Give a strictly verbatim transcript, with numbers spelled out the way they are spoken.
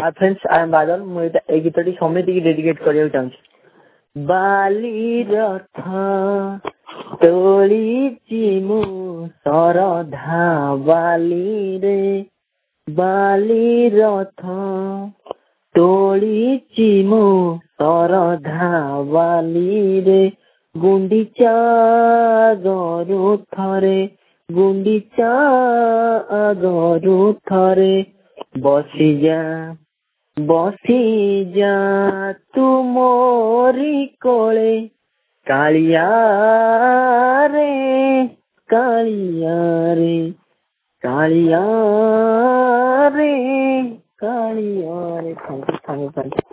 Hi friends, I am बादल। मुझे ए गीतटी समिति की डेडिकेट करिया चाहूँ। बाली रथ तोली मु सरधा बाली रे, बाली रथ तोली मु सरधा बाली रे, गुंडीचा गरु थरे, गुंडीचा गरु थरे बसी जा बसी जा तू मोरी कोले, कालिया रे कालिया रे कालिया रे कालिया रे। Thank you thank you.